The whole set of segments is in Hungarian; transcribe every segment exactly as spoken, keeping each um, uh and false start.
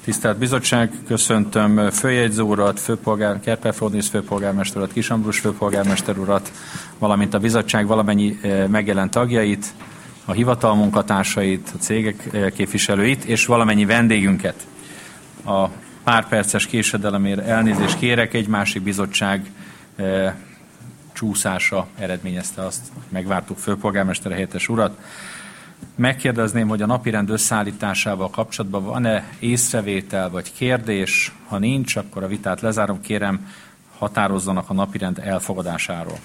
Tisztelt Bizottság, köszöntöm főjegyző urat, főpolgár, Kerper-Fródnisz főpolgármester urat, Kis Ambrus főpolgármester urat, valamint a bizottság valamennyi megjelent tagjait, a hivatal munkatársait, a cégek képviselőit és valamennyi vendégünket. A pár perces késedelemért elnézést kérek, egy másik bizottság e, csúszása eredményezte azt, megvártuk főpolgármester helyettes urat. Megkérdezném, hogy a napirend összeállításával kapcsolatban van-e észrevétel vagy kérdés? Ha nincs, akkor a vitát lezárom. Kérem, határozzanak a napirend elfogadásáról.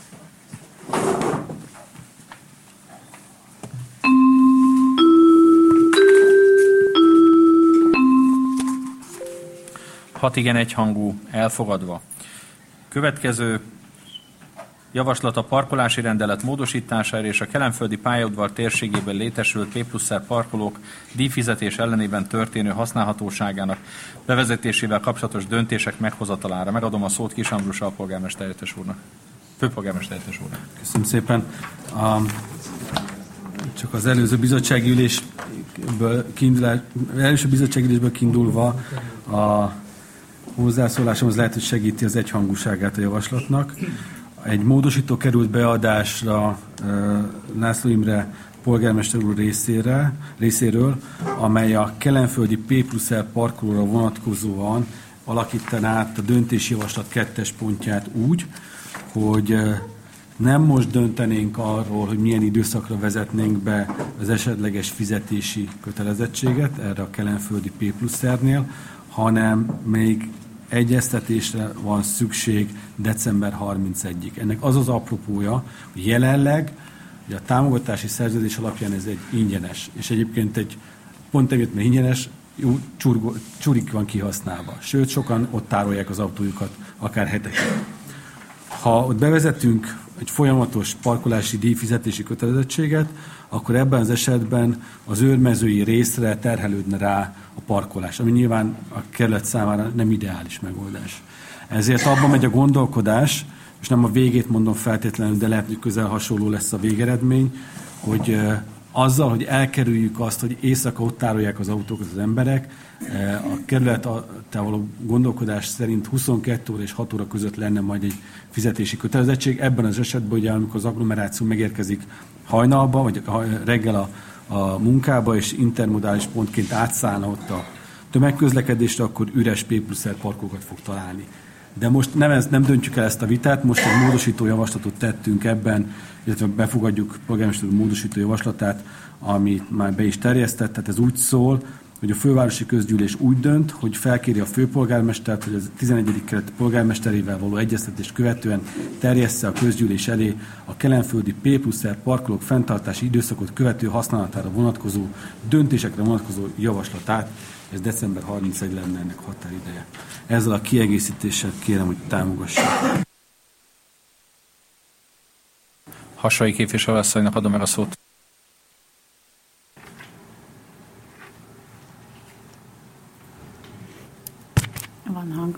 Hat igen, egyhangú, elfogadva. Következő javaslat a parkolási rendelet módosítására és a kelenföldi pályaudvar térségében létesült P plusz R parkolók díjfizetés ellenében történő használhatóságának bevezetésével kapcsolatos döntések meghozatalára. Megadom a szót Kis Ambrus alpolgármester helyettes úrnak. Főpolgármester helyettes úrnak. Köszönöm szépen. A, csak az előző bizottsági ülésből kiindulás, előző bizottsági ülésből kiindulva a hozzászólásomhoz lehet, hogy segíti az egyhangúságát a javaslatnak. Egy módosító került beadásra László Imre polgármester úr részére, részéről, amely a kelenföldi P plusz R parkolóra vonatkozóan alakítaná át a döntési javaslat kettes pontját úgy, hogy nem most döntenénk arról, hogy milyen időszakra vezetnénk be az esetleges fizetési kötelezettséget erre a kelenföldi P plusz R-nél, hanem még egyeztetésre van szükség december harmincegyedikéig. Ennek az az apropója, hogy jelenleg hogy a támogatási szerződés alapján ez egy ingyenes, és egyébként egy pont emiatt, mert ingyenes, jó csurgó, csurik van kihasználva. Sőt, sokan ott tárolják az autójukat, akár hetekig. Ha ott bevezetünk egy folyamatos parkolási díjfizetési kötelezettséget, akkor ebben az esetben az őrmezői részre terhelődne rá a parkolás, ami nyilván a kerület számára nem ideális megoldás. Ezért abban megy a gondolkodás, és nem a végét mondom feltétlenül, de lehet, hogy közel hasonló lesz a végeredmény, hogy azzal, hogy elkerüljük azt, hogy éjszaka ott tárolják az autókat az emberek, a kerülettel való gondolkodás szerint huszonkettő óra és hat óra között lenne majd egy fizetési kötelezettség. Ebben az esetben, ugye, amikor az agglomeráció megérkezik hajnalba, vagy reggel a, a munkába, és intermodális pontként átszállna ott a tömegközlekedésre, akkor üres P plusz R parkolókat fog találni. De most nem, ez, nem döntjük el ezt a vitát, most egy módosító javaslatot tettünk ebben, illetve befogadjuk polgármester úr módosító javaslatát, amit már be is terjesztett, tehát ez úgy szól, hogy a fővárosi közgyűlés úgy dönt, hogy felkéri a főpolgármestert, hogy a tizenegyedik kerület polgármesterével való egyeztetést követően terjessze a közgyűlés elé a kelenföldi P plusz R parkolók fenntartási időszakot követő használatára vonatkozó döntésekre vonatkozó javaslatát. Ez december harmincegyedike lenne ennek határideje. Ezzel a kiegészítéssel kérem, hogy támogassák. Hassai képviselőasszonynak adom meg a szót. Van hang.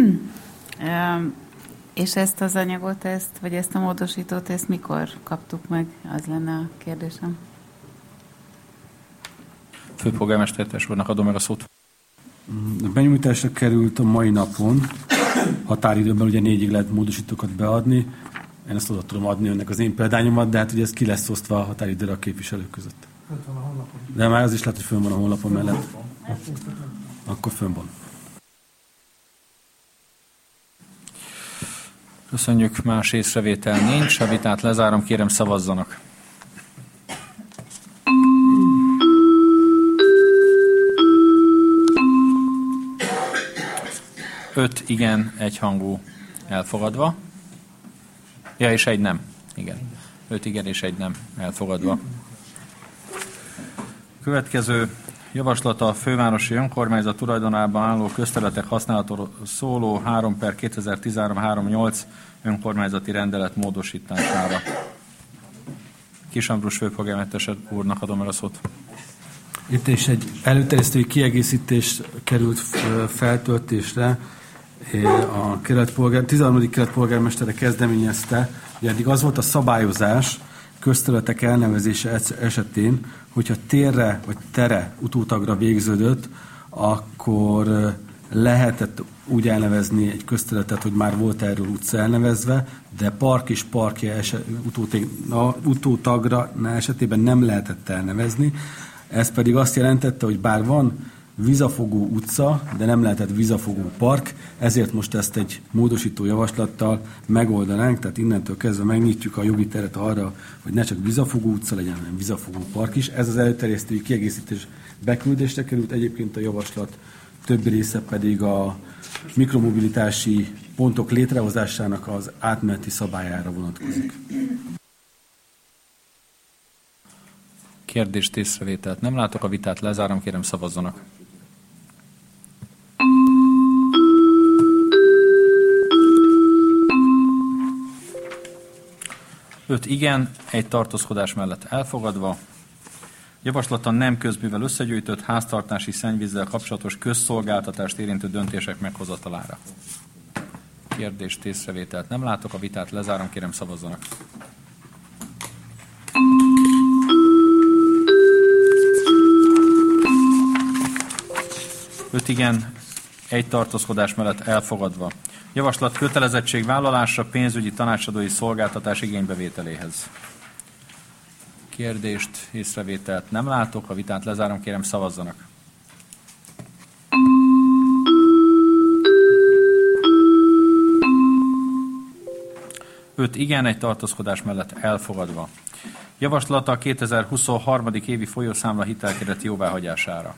És ezt az anyagot, ezt, vagy ezt a módosítót, ezt mikor kaptuk meg? Az lenne a kérdésem. Főpolgármester helyettes úrnak adom meg a szót. A benyújtásra került a mai napon, határidőben ugye négyig lehet módosítókat beadni. Én ezt oda tudom adni önnek az én példányomat, de hát ugye ez ki lesz osztva a határidőre a képviselők között. De már az is lehet, hogy fönn van a honlapon mellett. Akkor fönn van. Köszönjük, más észrevétel nincs. A vitát lezárom, kérem szavazzanak. Öt igen, egyhangú, elfogadva. Ja, és egy nem. Igen. Öt igen és egy nem, elfogadva. Következő javaslata a fővárosi önkormányzat tulajdonában álló közterületek használatáról szóló három per kétezer-tizenhárom harmincnyolc önkormányzati rendelet módosítására. Kis Ambrus főpolgármester úrnak adom el a szót. Itt is egy előterjesztői kiegészítés került feltöltésre. A keletpolgár, tizenharmadik keletpolgármestere kezdeményezte, hogy eddig az volt a szabályozás közterületek elnevezése esetén, hogyha térre vagy tere utótagra végződött, akkor lehetett úgy elnevezni egy közterületet, hogy már volt erről utca elnevezve, de park és parkja eset, utótagra esetében nem lehetett elnevezni. Ez pedig azt jelentette, hogy bár van vízafogó utca, de nem lehetett vízafogó park, ezért most ezt egy módosító javaslattal megoldanánk, tehát innentől kezdve megnyitjuk a jogi teret arra, hogy ne csak vízafogó utca legyen, hanem vízafogó park is. Ez az előterjesztői kiegészítés beküldésre került, egyébként a javaslat többi része pedig a mikromobilitási pontok létrehozásának az átmeneti szabályára vonatkozik. Kérdést, észrevételt nem látok, a vitát lezárom, kérem szavazzanak. öt igen, egy tartózkodás mellett elfogadva. Javaslata nem közművel összegyűjtött háztartási szennyvízzel kapcsolatos közszolgáltatást érintő döntések meghozatalára. Kérdést, észrevételt nem látok, a vitát lezárom, kérem szavazzanak. öt igen, egy tartózkodás mellett elfogadva. Javaslat kötelezettségvállalásra pénzügyi tanácsadói szolgáltatás igénybevételéhez. Kérdést, észrevételt nem látok, a vitát lezárom, kérem szavazzanak. öt igen, egy tartózkodás mellett elfogadva. Javaslata a kétezer-huszonhárom. évi folyószámla hitelkeret jóváhagyására.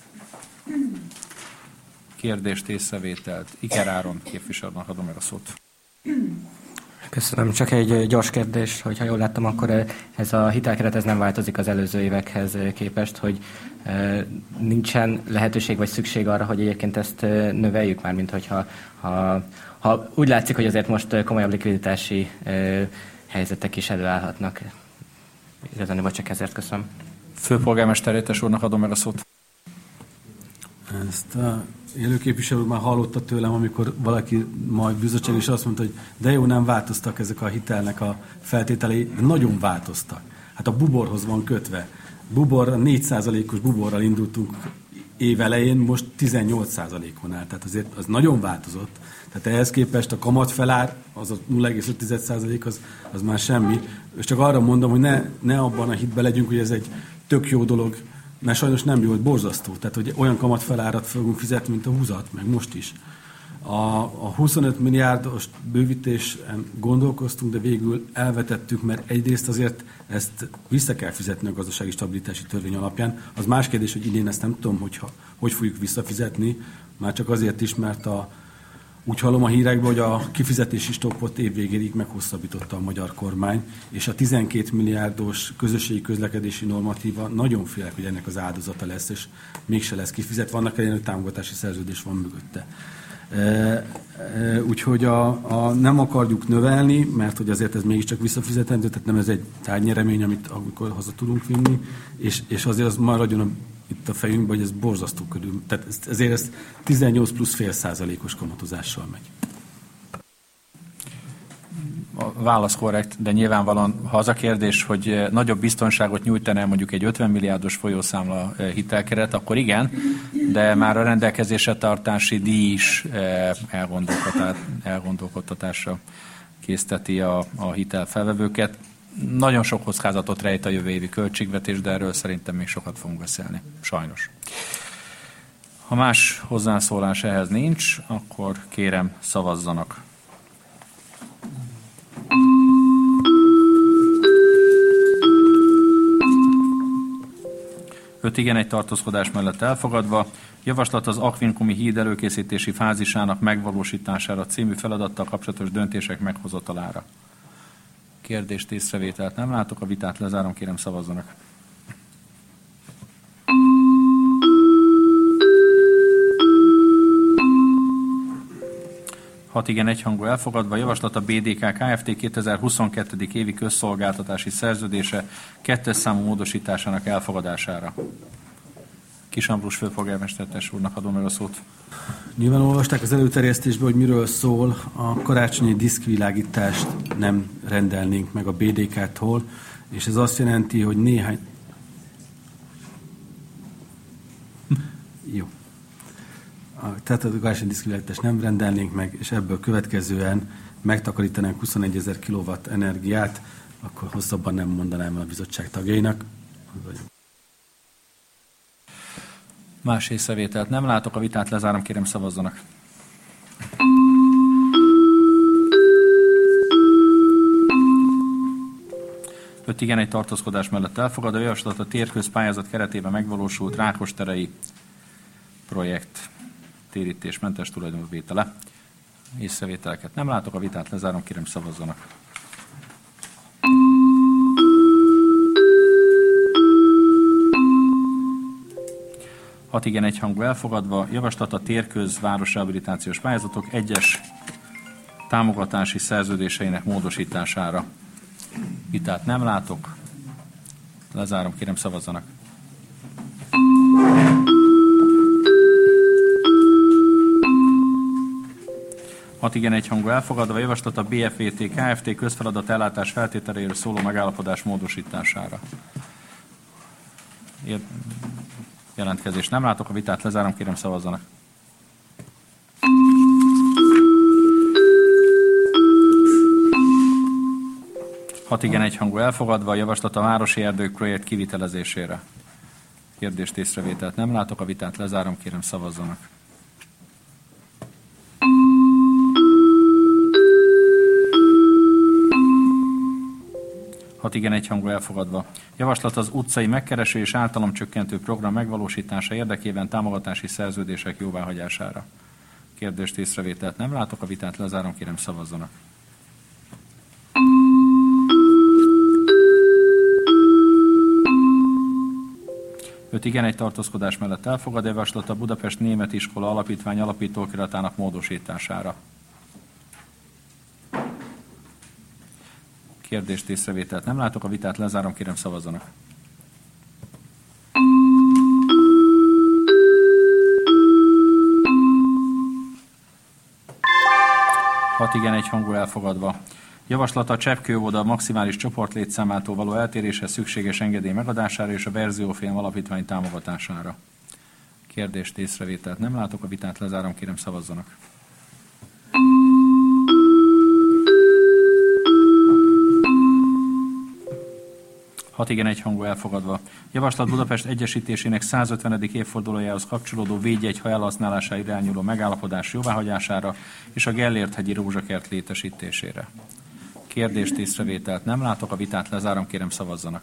Kérdést, észrevételt. Iker Áron képviselőnek adom meg a szót. Köszönöm. Csak egy gyors kérdés, hogyha jól láttam, akkor ez a hitelkeret ez nem változik az előző évekhez képest, hogy nincsen lehetőség vagy szükség arra, hogy egyébként ezt növeljük már, mint hogyha ha, ha úgy látszik, hogy azért most komolyabb likviditási helyzetek is előállhatnak. Igazán, vagy csak ezért köszönöm. Főpolgármester helyettes úrnak adom meg a szót. Ezt a élőképviselő már hallotta tőlem, amikor valaki majd bizottság is azt mondta, hogy de jó, nem változtak ezek a hitelnek a feltételei, de nagyon változtak. Hát a buborhoz van kötve. Bubor, négy százalékos buborral indultunk év elején, most tizennyolc százalékon áll. Tehát azért az nagyon változott. Tehát ehhez képest a kamatfelár, az a nulla egész öt százalék, az, az már semmi. És csak arra mondom, hogy ne, ne abban a hitben legyünk, hogy ez egy tök jó dolog, mert sajnos nem jó, hogy borzasztó. Tehát, hogy olyan kamatfelárat fogunk fizetni, mint a húzat, meg most is. A, a huszonöt milliárdos bővítésen gondolkoztunk, de végül elvetettük, mert egyrészt azért ezt vissza kell fizetni a gazdasági stabilitási törvény alapján. Az más kérdés, hogy idén ezt nem tudom, hogy, hogy fogjuk visszafizetni, már csak azért is, mert a, úgy hallom a hírekben, hogy a kifizetési stoppot évvégéig meghosszabbította a magyar kormány, és a tizenkét milliárdos közösségi közlekedési normatíva nagyon félek, hogy ennek az áldozata lesz, és mégse lesz kifizetve. Vannak elég, hogy támogatási szerződés van mögötte. E, e, úgyhogy a, a, nem akarjuk növelni, mert hogy azért ez mégiscsak visszafizetendő, tehát nem ez egy tárgynyeremény, amit amikor haza tudunk vinni, és, és azért az maradjon a, itt a fejünkben, hogy ez borzasztó körül. Tehát ez, ezért ez tizennyolc plusz fél százalékos kamatozással megy. A válasz korrekt, de nyilvánvalóan, ha az a kérdés, hogy nagyobb biztonságot nyújtana mondjuk egy ötven milliárdos folyószámla hitelkeret, akkor igen, de már a rendelkezésre tartási díj is elgondolkodtatásra készteti a, a hitelfelvevőket. Nagyon sok kockázatot rejt a jövő évi költségvetés, de erről szerintem még sokat fogunk beszélni. Sajnos. Ha más hozzászólás ehhez nincs, akkor kérem szavazzanak. öt igen, egy tartózkodás mellett elfogadva. Javaslat az Aquincumi híd előkészítési fázisának megvalósítására című feladattal kapcsolatos döntések meghozatalára. Kérdést, észrevételt nem látok, a vitát lezárom, kérem szavazzanak. hat igen, egyhangú elfogadva. Javaslat a bé dé ká Kft. kétezer-huszonkettő. évi közszolgáltatási szerződése kettes számú módosításának elfogadására. Kis Ambrus főpolgármester úrnak adom meg a szót. Nyilván olvasták az előterjesztésbe, hogy miről szól. A karácsonyi diszkvilágítást nem rendelnénk meg a bé dé ká-tól, és ez azt jelenti, hogy néhány... Jó. a teherautógási diszkriminatást nem rendelnénk meg, és ebből következően megtakarítanánk huszonegyezer kilowatt energiát, akkor hosszabban nem mondanám el a bizottság tagjainak. Más észrevételt nem látok, a vitát lezárom, kérem szavazzanak. öt igen, egy tartózkodás mellett elfogadva, javaslat a térközpályázat keretében megvalósult Rákosterei projekt térítésmentes tulajdonvétele. Észrevételeket nem látok, a vitát lezárom, kérem szavazzanak. hat igen, egy hangú elfogadva, javaslat a térköz városrehabilitációs pályázatok egyes támogatási szerződéseinek módosítására. Vitát nem látok, lezárom, kérem szavazzanak. hat igen, egy hangú elfogadva, javaslat a bé ef vé té Kft. Közfeladat ellátás feltételeiről szóló megállapodás módosítására. Jelentkezést nem látok, a vitát lezárom, kérem szavazzanak. hat igen, egy hangú elfogadva, a javaslat a városi erdők projekt kivitelezésére. Kérdést, észrevételt nem látok, a vitát lezárom, kérem szavazzanak. hat igen, egy hangú elfogadva. Javaslat az utcai megkereső és ártalomcsökkentő program megvalósítása érdekében támogatási szerződések jóváhagyására. Kérdést, észrevételt nem látok, a vitát lezárom, kérem szavazzanak. öt igen, egy tartózkodás mellett elfogad, javaslat a Budapest Német Iskola Alapítvány alapítókiratának módosítására. Kérdést, észrevételt nem látok, a vitát lezárom, kérem szavazzanak. hat igen, egy hangú elfogadva. Javaslat a cseppkőoda maximális csoportlétszámától való eltéréshez szükséges engedély megadására és a Verziófilm Alapítvány támogatására. Kérdést, észrevételt nem látok, a vitát lezárom, kérem szavazzanak. hat igen, egy hangú elfogadva. Javaslat Budapest egyesítésének százötvenedik évfordulójához kapcsolódó védjegy felhasználására irányuló megállapodás jóváhagyására és a Gellért-hegyi rózsakert létesítésére. Kérdést, észrevételt nem látok, a vitát lezárom, kérem szavazzanak.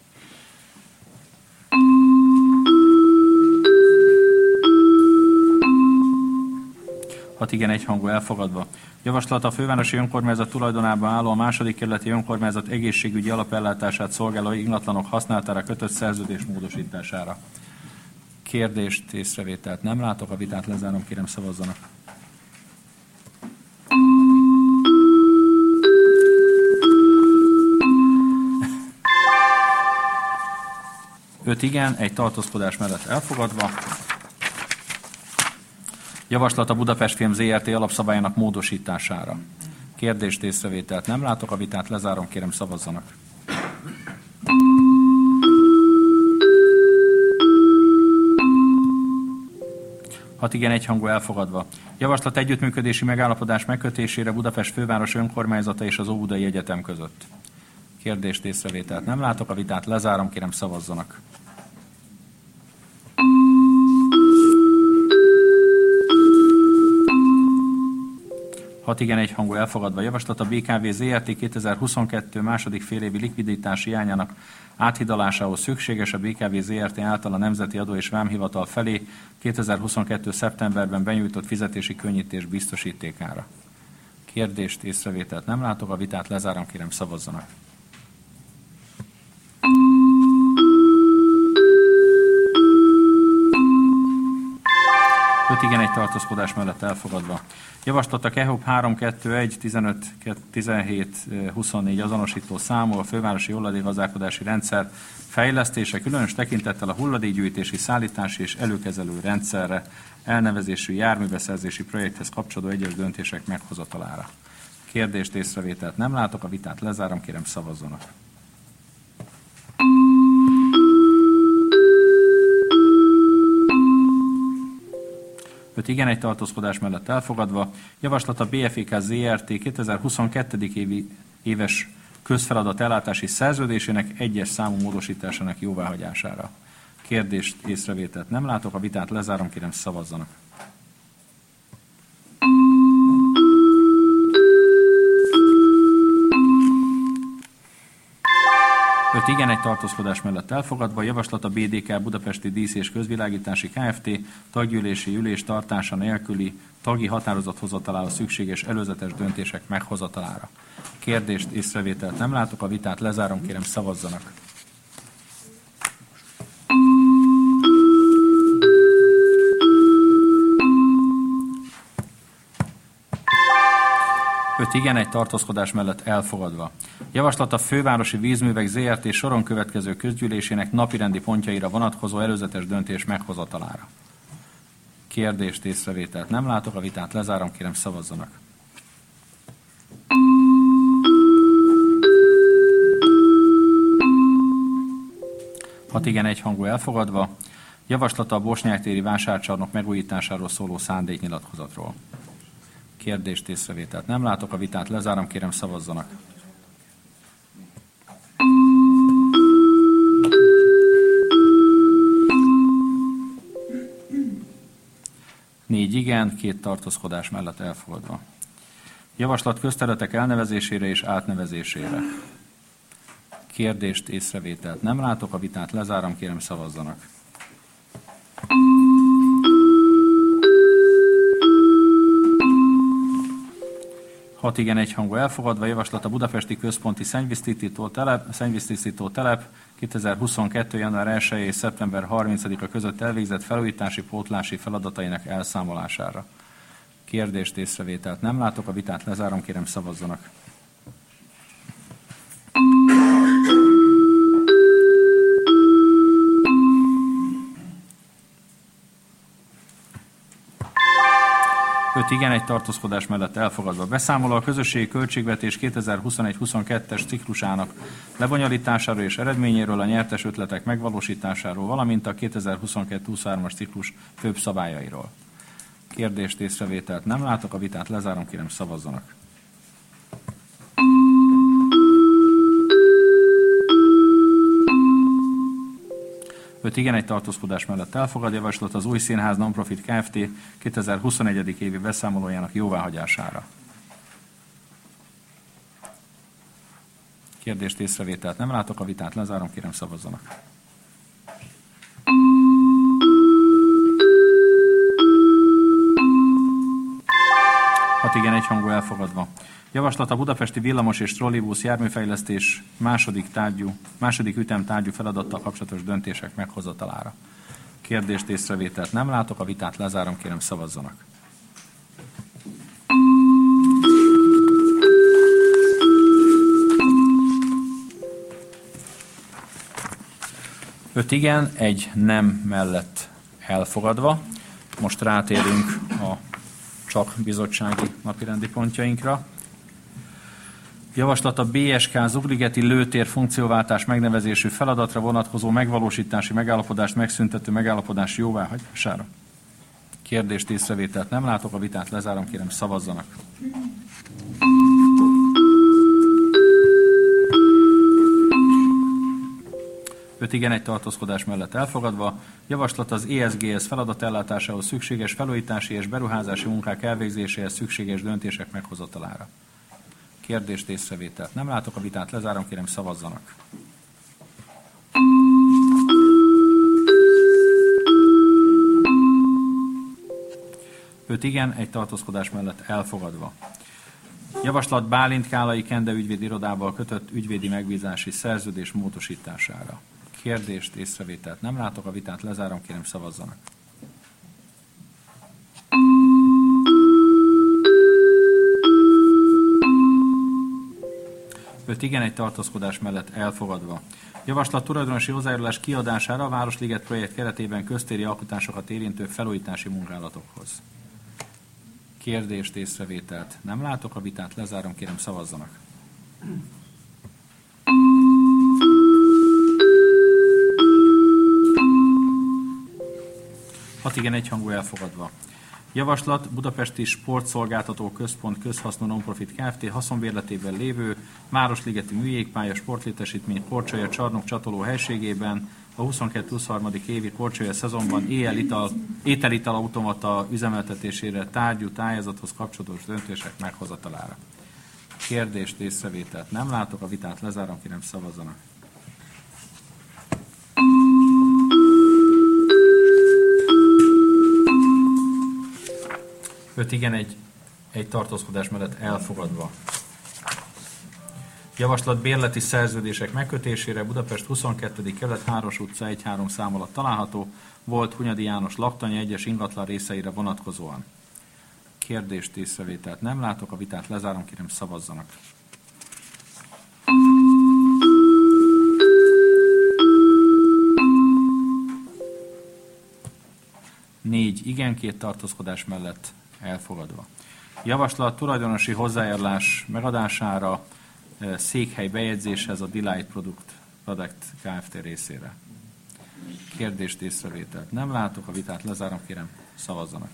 hat igen, egy hangú elfogadva. Javaslat a fővárosi önkormányzat tulajdonában álló a második kerületi önkormányzat egészségügyi alapellátását szolgáló ingatlanok használatára kötött szerződés módosítására. Kérdést, észrevételt nem látok, a vitát lezárom, kérem szavazzanak. öt igen, egy tartózkodás mellett elfogadva. Javaslat a Budapest Film zé er té alapszabályának módosítására. Kérdést, észrevételt nem látok, a vitát lezárom, kérem szavazzanak. hat igen, egy hangú elfogadva. Javaslat együttműködési megállapodás megkötésére Budapest főváros önkormányzata és az Óbudai Egyetem között. Kérdést, észrevételt nem látok, a vitát lezárom, kérem szavazzanak. hat igen, egy hangú elfogadva. Javaslat a bé ká vé zé er té kétezer-huszonkettő második félévi likviditási hiányának áthidalásához szükséges a bé ká vé zé er té által a Nemzeti Adó és Vámhivatal felé kétezer-huszonkettő szeptemberben benyújtott fizetési könnyítés biztosítékára. Kérdést, észrevételt nem látok, a vitát lezárom, kérem szavazzanak. öt igen, egy tartózkodás mellett elfogadva. Javaslat a KEHOP három kettő egy tizenöt tizenhét huszonnégy azonosító számú a fővárosi hulladékgazdálkodási rendszer fejlesztése, különös tekintettel a hulladékgyűjtési, szállítási és előkezelő rendszerre, elnevezésű járműbeszerzési projekthez kapcsolódó egyes döntések meghozatalára. Kérdést, észrevételt nem látok, a vitát lezárom, kérem szavazzanak. öt igen, egy tartózkodás mellett elfogadva. Javaslat a bé ef é ká zé er té kétezer-huszonkettő. évi éves közfeladat ellátási szerződésének egyes számú módosításának jóváhagyására. Kérdést, észrevételt nem látok, a vitát lezárom, kérem szavazzanak. öt igen, egy tartózkodás mellett elfogadva. Javaslat a bé dé ká Budapesti Dísz és Közvilágítási Kft. Taggyűlési ülés tartása nélküli tagi határozathozatalára szükséges előzetes döntések meghozatalára. Kérdést, észrevételt nem látok, a vitát lezárom, kérem szavazzanak. öt igen, egy tartózkodás mellett elfogadva. Javaslat a Fővárosi Vízművek zé er té soron következő közgyűlésének napirendi pontjaira vonatkozó előzetes döntés meghozatalára. Kérdést, észrevételt nem látok, a vitát lezárom, kérem szavazzanak. hat igen, egyhangú elfogadva. Javaslata a Bosnyák-téri vásárcsarnok megújításáról szóló szándéknyilatkozatról. Kérdést, észrevételt nem látok, a vitát lezárom, kérem szavazzanak. négy igen, két tartózkodás mellett elfogadva. Javaslat közterületek elnevezésére és átnevezésére. Kérdést, észrevételt nem látok, a vitát lezárom, kérem szavazzanak. hat igen, egyhangú elfogadva. Javaslat a Budapesti Központi Szennyvíztisztító telep, szennyvíztisztító telep kétezer-huszonkettő. január elseje és szeptember harmincadika között elvégzett felújítási pótlási feladatainak elszámolására. Kérdést, észrevételt nem látok, a vitát lezárom, kérem szavazzanak. öt igen, egy tartózkodás mellett elfogadva. Beszámoló a közösségi költségvetés kétezer-huszonegy-huszonkettes ciklusának lebonyolításáról és eredményéről, a nyertes ötletek megvalósításáról, valamint a kétezer-huszonkettő-huszonhármas ciklus főbb szabályairól. Kérdést, észrevételt nem látok, a vitát lezárom, kérem szavazzanak. öt igen, egy tartózkodás mellett elfogad. Javaslat az Új Színház Nonprofit Kft. kétezer-huszonegy. évi beszámolójának jóváhagyására. Kérdést, észrevételt nem látok, a vitát lezárom, kérem szavazzanak. hat igen, egyhangú elfogadva. Javaslat a budapesti villamos és trollibusz járműfejlesztés második, tárgyú, második ütemtárgyú feladattal kapcsolatos döntések meghozatalára. Kérdést, észrevételt nem látok, a vitát lezárom, kérem szavazzanak. öt igen, egy nem mellett elfogadva. Most rátérünk a csak bizottsági napirendi pontjainkra. Javaslat a bé es ká Zugligeti lőtér funkcióváltás megnevezésű feladatra vonatkozó megvalósítási megállapodást megszüntető megállapodás jóváhagyására. Kérdést, észrevételt nem látok, a vitát lezárom, kérem szavazzanak. öt igen, egy tartózkodás mellett elfogadva. Javaslat az é es gé es feladat ellátásához szükséges felújítási és beruházási munkák elvégzéséhez szükséges döntések meghozatalára. Kérdést, észrevételt nem látok, a vitát lezárom, kérem szavazzanak. öt igen, egy tartózkodás mellett elfogadva. Javaslat Bálint Kálai Kende ügyvéd irodával kötött ügyvédi megbízási szerződés módosítására. Kérdést, észrevételt nem látok, a vitát lezárom, kérem szavazzanak. öt igen, egy tartózkodás mellett elfogadva. Javaslat tulajdonosi hozzájárulás kiadására a Városliget projekt keretében köztéri alkotásokat érintő felújítási munkálatokhoz. Kérdést, észrevételt nem látok, a vitát lezárom, kérem szavazzanak. hat igen, egyhangú elfogadva. Javaslat: Budapesti Sportszolgáltató Központ közhasznú non-profit Kft. Haszonbérletében lévő Városligeti műjégpálya sportlétesítmény Korcsolya csarnok csatoló helységében a huszonkettő huszonhárom. évi Korcsolya szezonban éjjel-ital, ételital automata üzemeltetésére tárgyú tájázathoz kapcsolatos döntések meghozatalára. Kérdést, észrevételt nem látok, a vitát lezárom, kérem szavazzanak. öt igen, egy, egy tartózkodás mellett elfogadva. Javaslat: bérleti szerződések megkötésére Budapest huszonkettő. kerület Háros utca egy három szám alatt található volt Hunyadi János laktanya egyes ingatlan részeire vonatkozóan. Kérdést, észrevételt nem látok, a vitát lezárom, kérem szavazzanak. négy igen, két tartózkodás mellett elfogadva. Javaslat: tulajdonosi hozzájárulás megadására székhely bejegyzéshez a Delight Product, Product Kft. Részére. Kérdést, észrevételt nem látok, a vitát lezárom, kérem szavazzanak.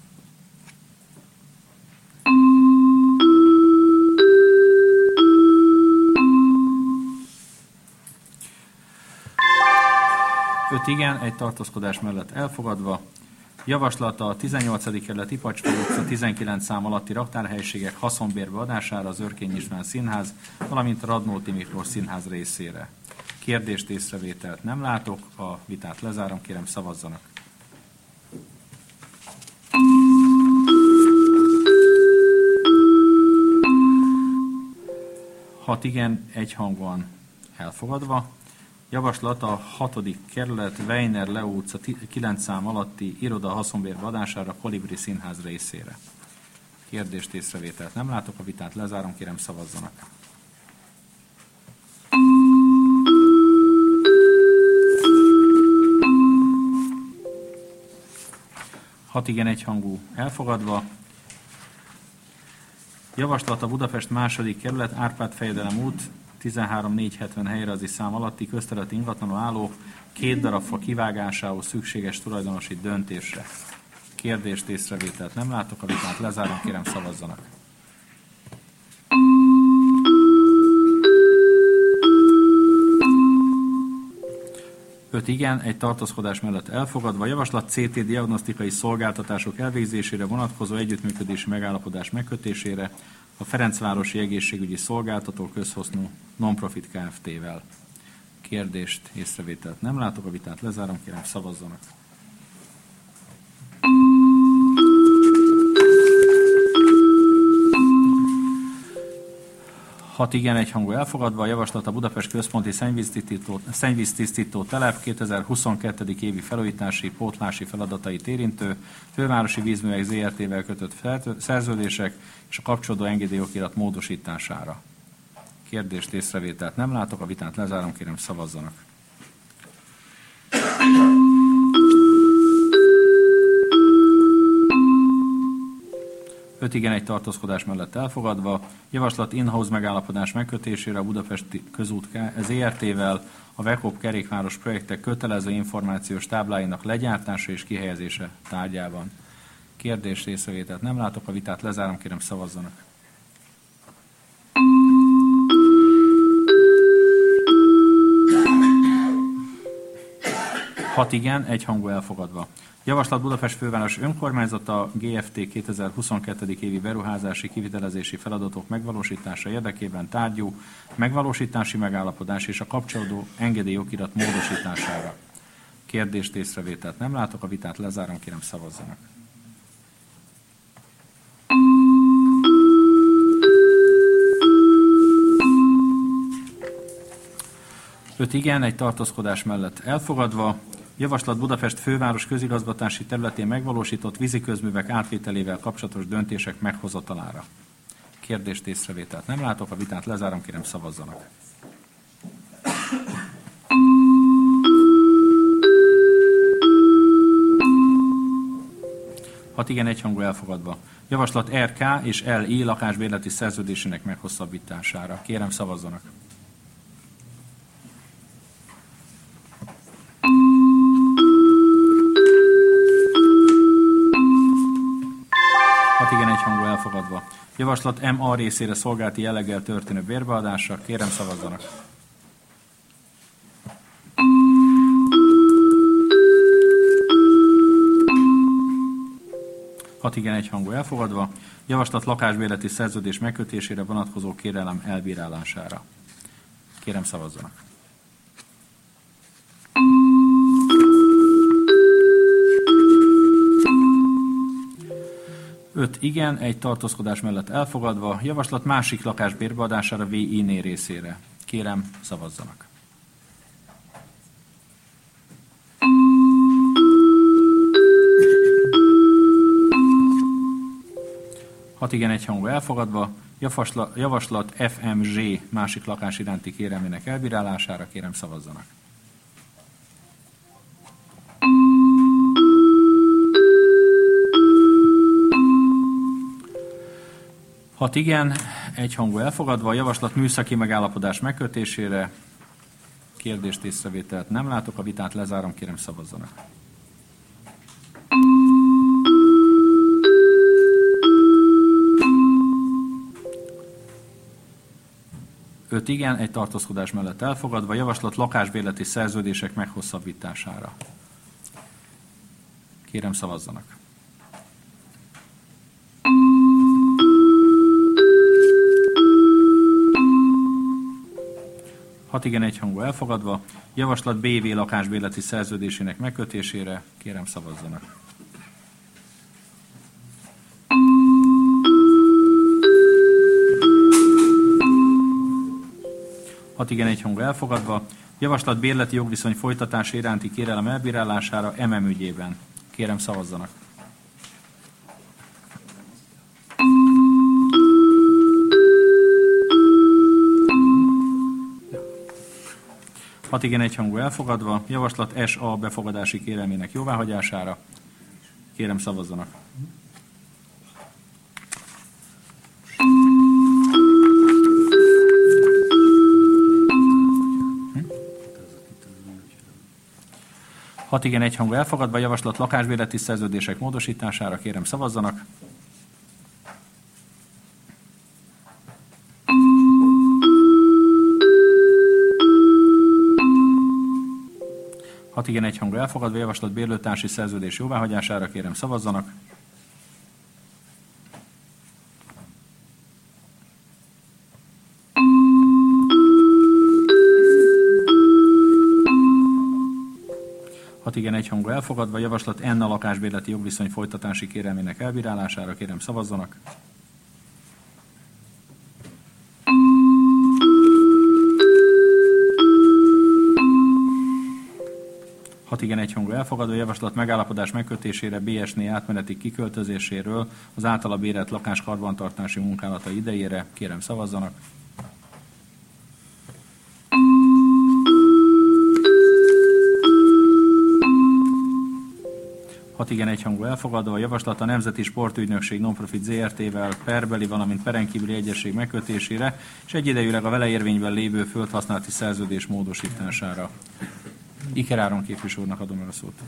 öt igen, egy tartózkodás mellett elfogadva. Javaslat: a tizennyolcadik kerület Ipacsföld utca tizenkilenc szám alatti raktárhelyiségek haszonbérbe adására az Örkény István Színház, valamint a Radnóti Miklós Színház részére. Kérdést, észrevételt nem látok, a vitát lezárom, kérem szavazzanak. hat igen, egyhangúan elfogadva. Javaslat: a hatodik kerület Weiner Leó utca kilenc szám alatti iroda haszonbérbe adására Kolibri Színház részére. Kérdést, észrevételt nem látok, a vitát lezárom, kérem szavazzanak. hat igen, egyhangú elfogadva. Javaslat: a Budapest második kerület Árpád fejedelem út tizenhárom négyszázhetven helyrajzi szám alatti közterületi ingatlanon álló két darab fa kivágásához szükséges tulajdonosi döntésre. Kérdést, észrevételt nem látok, a vitát lezárom, kérem szavazzanak. öt igen, egy tartózkodás mellett elfogadva. Javaslat: cé té diagnosztikai szolgáltatások elvégzésére vonatkozó együttműködési megállapodás megkötésére a Ferencvárosi Egészségügyi Szolgáltató Közhasznú Non-Profit Kft-vel. Kérdést, észrevételt nem látok, a vitát lezárom, kérem szavazzanak. hat igen, egy hangú elfogadva. A javaslat: a Budapest Központi Szennyvíztisztító, Szennyvíztisztító Telep kétezer-huszonkettő. évi felújítási, pótlási feladatait érintő Fővárosi Vízművek zé er té-vel kötött szerződések és a kapcsolódó engedélyokirat módosítására. Kérdést, észrevételt nem látok, a vitát lezárom, kérem szavazzanak. öt igen, egy tartózkodás mellett elfogadva. Javaslat: in-house megállapodás megkötésére a Budapesti Közút zé er té-vel a Vekop kerékváros projektek kötelező információs tábláinak legyártása és kihelyezése tárgyában. Kérdés, észrevételt nem látok, a vitát lezárom, kérem szavazzanak. hat igen, egy hangú elfogadva. Javaslat: Budapest Főváros Önkormányzata gé ef té kétezer-huszonkettő. évi beruházási kivitelezési feladatok megvalósítása érdekében tárgyú megvalósítási megállapodás és a kapcsolódó engedélyokirat módosítására. Kérdést, észrevételt nem látok, a vitát lezárom, kérem szavazzanak. öt igen, egy tartózkodás mellett elfogadva. Javaslat: Budapest főváros közigazgatási területén megvalósított víziközművek átvételével kapcsolatos döntések meghozatalára. Kérdést, észrevételt nem látok, a vitát lezárom, kérem szavazzanak. hat igen, egyhangú elfogadva. Javaslat: er ká és el i lakásbérleti szerződésének meghosszabbítására. Kérem szavazzanak. egyhangú elfogadva. Javaslat M A részére szolgálati jelleggel történő bérbeadásra. Kérem szavazzanak. hat igen egyhangú elfogadva. Javaslat lakásbérleti szerződés megkötésére vonatkozó kérelem elbírálására. Kérem szavazzanak. öt igen, egy tartózkodás mellett elfogadva. Javaslat másik lakás bérbeadására V I-né részére. Kérem szavazzanak. hat igen egyhangú elfogadva. Javaslat, javaslat F M G másik lakás iránti kérelmének elbírálására. Kérem szavazzanak. hat igen, egyhangú elfogadva. A javaslat műszaki megállapodás megkötésére. Kérdést észrevételt nem látok, a vitát lezárom, kérem szavazzanak. öt igen, egy tartózkodás mellett elfogadva. Javaslat lakásbérleti szerződések meghosszabbítására. Kérem szavazzanak. hat igen egyhangú elfogadva. Javaslat B V lakásbérleti szerződésének megkötésére. Kérem szavazzanak. hat igen egyhangú elfogadva. Javaslat bérleti jogviszony folytatása iránti kérelem elbírálására M M ügyében. Kérem szavazzanak. hat igen egyhangú elfogadva. Javaslat S A befogadási kérelmének jóváhagyására. Kérem szavazzanak. hat igen egyhangú elfogadva. Javaslat lakásbérleti szerződések módosítására. Kérem szavazzanak. hat igen egyhangú elfogadva. Javaslat bérlőtársi szerződés jóváhagyására. Kérem szavazzanak. hat igen egyhangú elfogadva. Javaslat N a lakásbérleti jogviszony folytatási kérelmének elbírálására. Kérem szavazzanak. hat igen egyhangú elfogadó. Javaslat megállapodás megkötésére B S-né átmeneti kiköltözéséről az általa bérelt lakás karbantartási munkálata idejére. Kérem szavazzanak. hat igen egyhangú elfogadó. A javaslat a Nemzeti Sportügynökség Nonprofit Zé Er Té-vel perbeli, valamint perenkívüli egyesség megkötésére és egyidejűleg a vele érvényben lévő földhasználati szerződés módosítására. Iker Áron képviselő úrnak adom el a szót.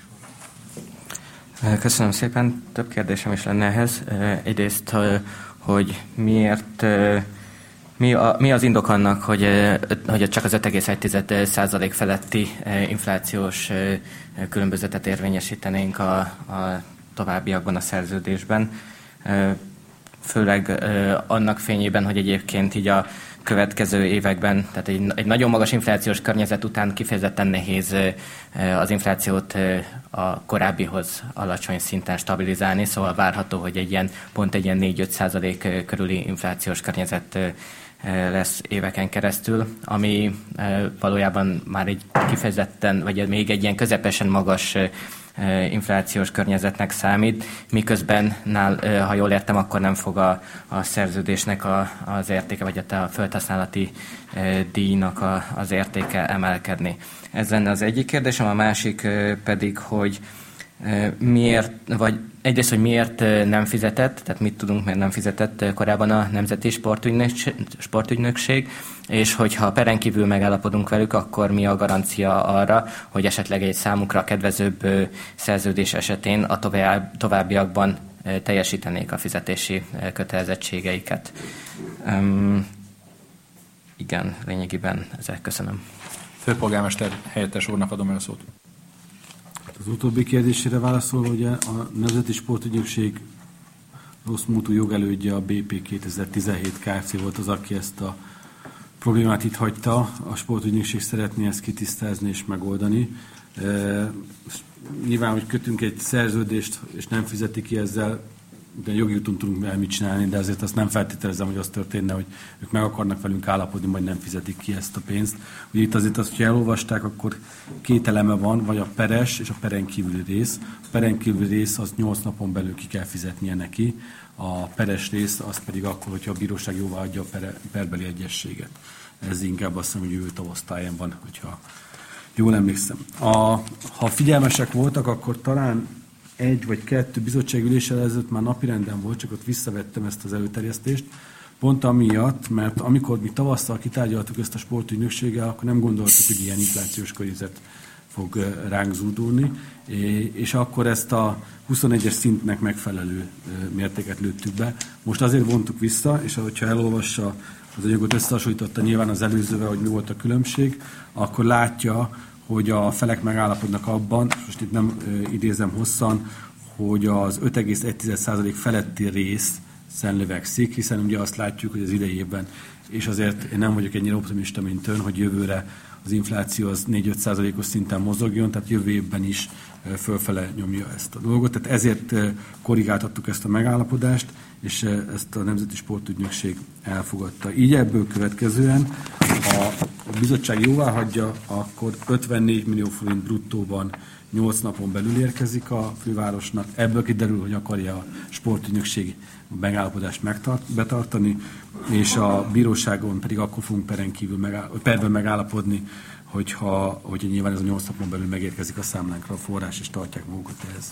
Köszönöm szépen. Több kérdésem is lenne ehhez. Egyrészt, hogy miért, mi, a, mi az indok annak, hogy, hogy csak az öt egész egy százalék feletti inflációs különbözetet érvényesítenénk a, a továbbiakban a szerződésben. Főleg annak fényében, hogy egyébként így a következő években, tehát egy, egy nagyon magas inflációs környezet után kifejezetten nehéz az inflációt a korábbihoz alacsony szinten stabilizálni, szóval várható, hogy egy ilyen, pont egy ilyen négy-öt százalék körüli inflációs környezet lesz éveken keresztül, ami valójában már egy kifejezetten, vagy még egy ilyen közepesen magas inflációs környezetnek számít, miközben, nál, ha jól értem, akkor nem fog a, a szerződésnek a, az értéke, vagy a földhasználati díjnak a, az értéke emelkedni. Ez lenne az egyik kérdésem, a másik pedig, hogy miért, vagy egyrészt, hogy miért nem fizetett, tehát mit tudunk, miért nem fizetett korábban a Nemzeti Sportügynökség, Sportügynökség, és hogyha peren kívül megállapodunk velük, akkor mi a garancia arra, hogy esetleg egy számukra kedvezőbb szerződés esetén a tovább, továbbiakban teljesítenék a fizetési kötelezettségeiket. Um, igen, lényegében ezzel köszönöm. Főpolgármester helyettes úrnak adom el a szót. Az utóbbi kérdésére válaszolva, ugye a Nemzeti Sportügynökség rossz múltú jogelődje, a bé pé kétezer-tizenhét Kft. Volt az, aki ezt a problémát itt hagyta. A sportügynökség szeretné ezt kitisztázni és megoldani. E, nyilván, hogy kötünk egy szerződést, és nem fizeti ki ezzel, de jogi úton tudunk el mit csinálni, de azért azt nem feltételezem, hogy az történne, hogy ők meg akarnak velünk állapodni, majd nem fizetik ki ezt a pénzt. Ugye itt azért azt, hogyha elolvasták, akkor két eleme van, vagy a peres és a peren kívüli rész. A peren kívüli rész az nyolc napon belül ki kell fizetnie neki, a peres rész az pedig akkor, hogyha a bíróság jóvá adja a per, perbeli egyességet. Ez inkább azt hiszem, hogy jövő tavasztáján van, hogyha jól emlékszem. A, ha figyelmesek voltak, akkor talán egy vagy kettő bizottságüléssel ezelőtt már napirenden volt, csak ott visszavettem ezt az előterjesztést. Pont amiatt, mert amikor mi tavasszal kitárgyaltuk ezt a sportügynökséggel, akkor nem gondoltuk, hogy ilyen inflációs környezet fog ránk zúdulni, és akkor ezt a huszonegyes szintnek megfelelő mértéket lőttük be. Most azért vontuk vissza, és hogyha elolvassa az anyagot, összehasonlította nyilván az előzővel, hogy mi volt a különbség, akkor látja, hogy a felek megállapodnak abban, most itt nem idézem hosszan, hogy az öt egész egy százalék feletti rész növekszik, hiszen ugye azt látjuk, hogy az idei évben, és azért én nem vagyok ennyire optimista, mint ön, hogy jövőre az infláció az négy-öt százalékos szinten mozogjon, tehát jövő évben is fölfele nyomja ezt a dolgot. Tehát ezért korrigáltattuk ezt a megállapodást, és ezt a Nemzeti Sportügynökség elfogadta. Így ebből következően, ha a bizottság jóvá hagyja, akkor ötvennégy millió forint bruttóban nyolc napon belül érkezik a fővárosnak. Ebből kiderül, hogy akarja a sportügynökség megállapodást megtart, betartani, és a bíróságon pedig akkor fogunk peren kívül megáll, perben megállapodni, hogyha, hogyha nyilván ez a nyolc napon belül megérkezik a számlánkra a forrás, és tartják magukat ehhez.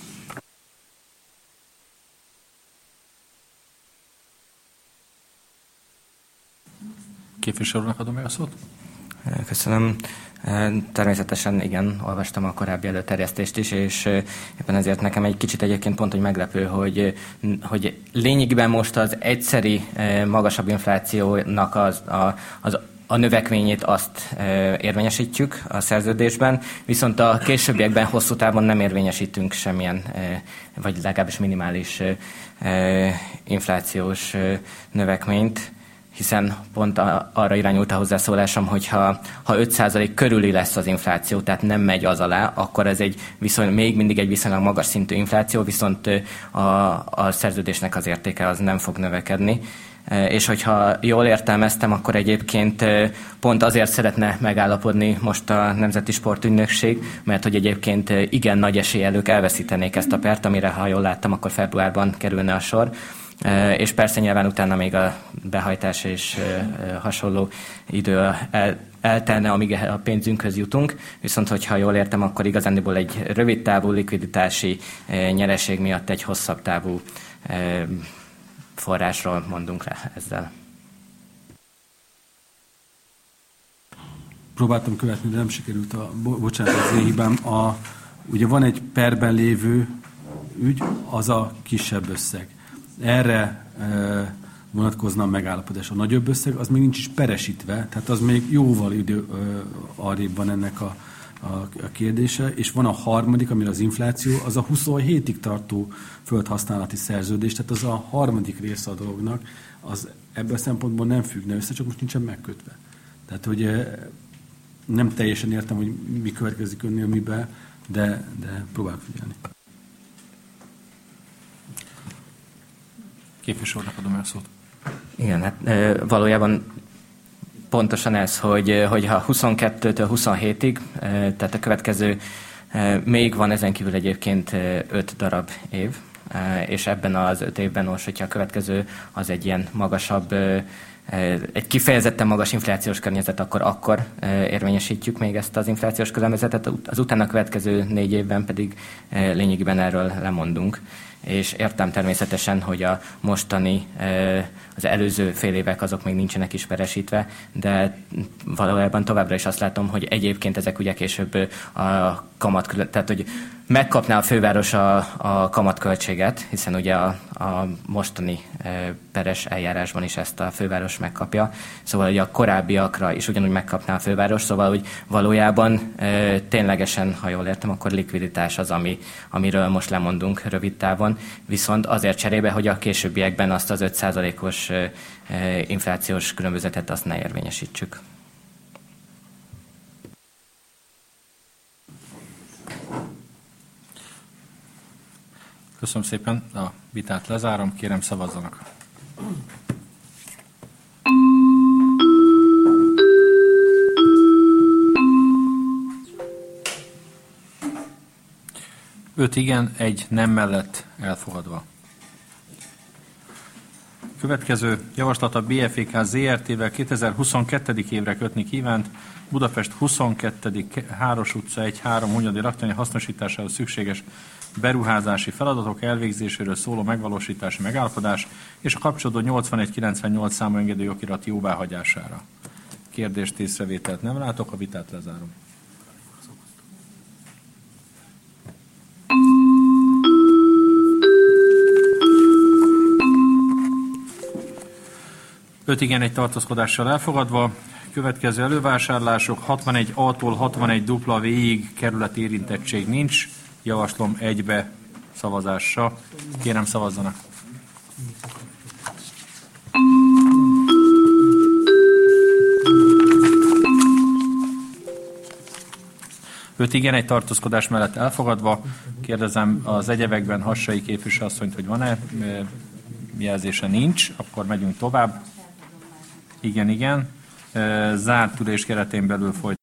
Képviselőnek adom el a szót. Köszönöm. Természetesen igen, olvastam a korábbi előterjesztést is, és éppen ezért nekem egy kicsit egyébként pont, hogy meglepő, hogy, hogy lényegében most az egyszeri magasabb inflációnak az, a, az a növekményét azt érvényesítjük a szerződésben, viszont a későbbiekben hosszú távon nem érvényesítünk semmilyen, vagy legalábbis minimális inflációs növekményt, hiszen pont arra irányult a hozzászólásom, hogy ha, ha öt százalék körüli lesz az infláció, tehát nem megy az alá, akkor ez egy viszony, még mindig egy viszonylag magas szintű infláció, viszont a, a szerződésnek az értéke az nem fog növekedni. És hogyha jól értelmeztem, akkor egyébként pont azért szeretne megállapodni most a Nemzeti Sportügynökség, mert hogy egyébként igen nagy eséllyel ők elveszítenék ezt a pert, amire, ha jól láttam, akkor februárban kerülne a sor. És persze nyilván utána még a behajtás és hasonló idő el, eltelne, amíg a pénzünkhöz jutunk, viszont hogyha jól értem, akkor igazándiból egy rövid távú likviditási nyereség miatt egy hosszabb távú forrásról mondunk le ezzel. Próbáltam követni, de nem sikerült a, bo- bocsánat, az én hibám. A, ugye van egy perben lévő ügy, az a kisebb összeg. Erre e, vonatkozna a megállapodás. A nagyobb összeg, az még nincs is peresítve, tehát az még jóval idő e, arrébb van ennek a, a, a kérdése, és van a harmadik, amire az infláció, az a huszonhétig tartó földhasználati szerződés, tehát az a harmadik része a dolognak, az ebből a szempontból nem függne össze, csak most nincsen megkötve. Tehát, hogy e, nem teljesen értem, hogy mi következik önnél miben, de, de próbálok figyelni. Képviselőnek adom el szót. Igen, hát valójában pontosan ez, hogy, hogy ha huszonkettőtől huszonhétig, tehát a következő még van ezen kívül egyébként öt darab év, és ebben az öt évben most, hogyha a következő az egy ilyen magasabb, egy kifejezetten magas inflációs környezet, akkor akkor érvényesítjük még ezt az inflációs környezetet, az utána következő négy évben pedig lényegében erről lemondunk. És értem természetesen, hogy a mostani, az előző fél évek azok még nincsenek is peresítve, de valójában továbbra is azt látom, hogy egyébként ezek ugye később a kamat, tehát hogy megkapná a főváros a, a kamatköltséget, hiszen ugye a, a mostani e, peres eljárásban is ezt a főváros megkapja, szóval hogy a korábbiakra is ugyanúgy megkapná a főváros, szóval hogy valójában e, ténylegesen, ha jól értem, akkor likviditás az, ami, amiről most lemondunk rövid távon, viszont azért cserébe, hogy a későbbiekben azt az öt százalékos e, e, inflációs különbözetet azt ne érvényesítsük. Köszönöm szépen, a vitát lezárom, kérem szavazzanak. Öt igen, egy nem mellett elfogadva. Következő javaslat a bé ef é ká zé er té-vel kétezer-huszonkettő. évre kötni kívánt Budapest huszonkettő. Háros utca egy három Hunyadi raktárnyi hasznosításához szükséges beruházási feladatok elvégzéséről szóló megvalósítási megállapodás és a kapcsolódó nyolcvanegy kilencvennyolc számú engedélyokirat jóváhagyására. Kérdést, észrevételt nem látok, a vitát lezárom. öt igen, egy tartózkodással elfogadva. Következő elővásárlások hatvanegy á-tól hatvanegy dupla-ig kerületi érintettség nincs. Javaslom egybe szavazásra. Kérem szavazzanak. öt igen, egy tartózkodás mellett elfogadva. Kérdezem az egyebekben Hassai képviselőasszonyt, hogy van-e jelzése, nincs. Akkor megyünk tovább. Igen, igen. Zárt ülés keretén belül folytatjuk.